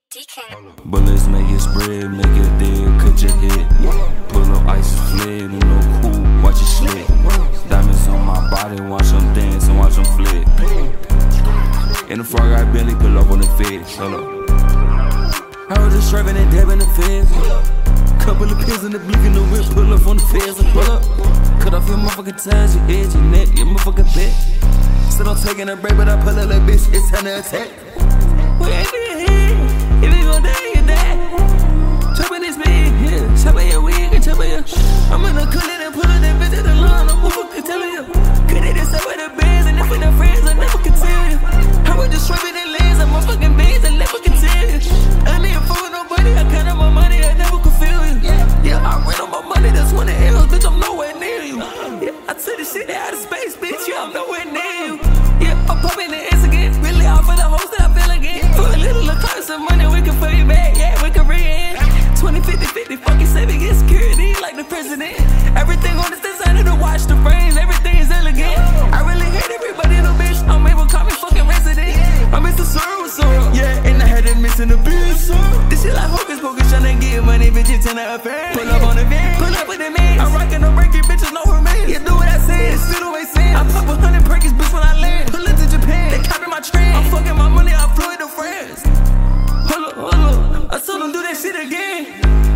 Bullets make it spread, make it dead, cut your head. Pull up ice is fled, and no cool, watch it slip. Diamonds on my body, watch them dance and watch them flip. In the frog, I barely pull up on the feds. Hold up. I was just serving and dabbing the feds. Couple of pills in the blick in the whip, pull up on the feds and pull up. Cut off your motherfucking ties, your edge, your neck, your motherfucking back. Still I'm taking a break, but I pull up like bitch, it's time to attack. We ain't in here. If you gon' die, you die. Chopping this man, yeah. Chopping your wig and chopping your. I'm in the cooler and pull up that bitch at the lawn. I'm fucking telling you. Could they just with the bands and if with the friends, I never can tell you. I was just swerving the lanes, I'm fucking bands, I never can tell you. I ain't fuck with nobody, I count on my money, I never could feel you. Yeah, I ran on my money, that's 20 L's, bitch, I'm nowhere near you. Yeah, I took this shit out of space, bitch, yeah, I'm nowhere near you. Yeah, I'm popping the ass again, really hard for the hoes that I feel again. For a little close of money, we can put you back, yeah, we can re-end. 20, 50, 50, fucking saving, get security like the president. Everything on this designer to watch the frames, everything is elegant. I really hate everybody, no bitch, I'm able to call me fucking resident. I'm Mr. Sorrow, yeah, and I had it missing the bitch. This shit like hocus pocus, tryna get money, bitch, it's 10 out of 10. Pull up on the van, pull up with the man. I'm rockin' no breaking, bitches know her man. You do what I say, it's still the way saying. I pop 100 perkins, bitch, when I land. Pull up to Japan, they copy my trend. I'm fucking my money, I flew it to France. Hold up, I told them do that shit again.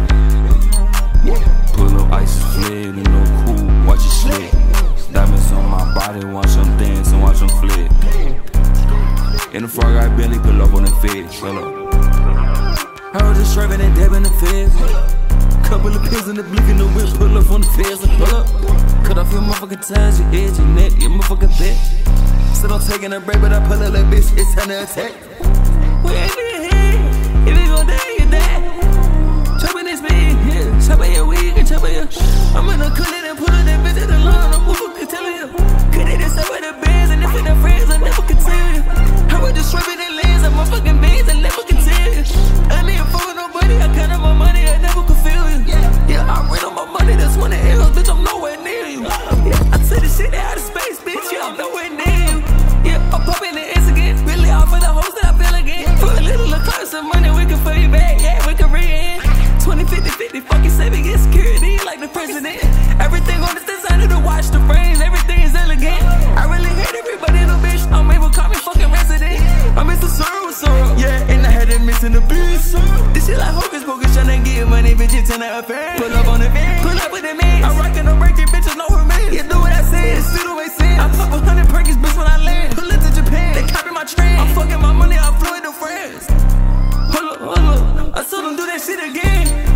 Pull up ice is fled, and no cool, watch it slip. Diamonds on my body, watch them dance and watch them flip. In the frog, I barely pull up on the feds. Hold up. I was just serving and dabbing the feds. Couple of pills in the blick in the whip, pull up on the feds and pull up. Cut off your motherfucking ties, your edge, your neck, your motherfucking back. Still I'm taking a break, but I pull up like bitch, it's time to attack. We ain't in here. If you gon' die, you die. Chopping this man, yeah. Chopping your wig and chopping your. I'm in the cooler and pull up that bitch at the lawn. I'm fucking telling you. Could they just with the bands and if with the friends, I never can tell you. I was just swerving the lanes, I'm fucking bands, I never can tell you. I ain't fuck with nobody, I count on my money, I never could feel you. Yeah, I ran on my money, that's 20 L's, bitch, I'm nowhere near you. Yeah, I took this shit out of space, bitch, yeah, I'm nowhere near you. Yeah, I'm popping the ass again, really hard for the hoes that I feel again. For a little close of money, we can put you back, yeah, we can re-end. 20, 50, 50, fucking saving, get security like the president. Everything on this designer to watch the frames, everything is elegant. I really hate everybody, no bitch, I'm able to call me fucking resident. I'm Mr. Sorrow, yeah, and I had it missing the bitch. This shit like hocus pocus, tryna get money, bitch, it's 10 out of 10. Pull up on the van, pull up with the man. I'm rockin' no breaking, bitches know her man. You do what I say, it's still the way saying. I pop 100 perkins, bitch, when I land. Pull up to Japan, they copy my trend. I'm fucking my money, I flew it to France. Hold up, I told them do that shit again.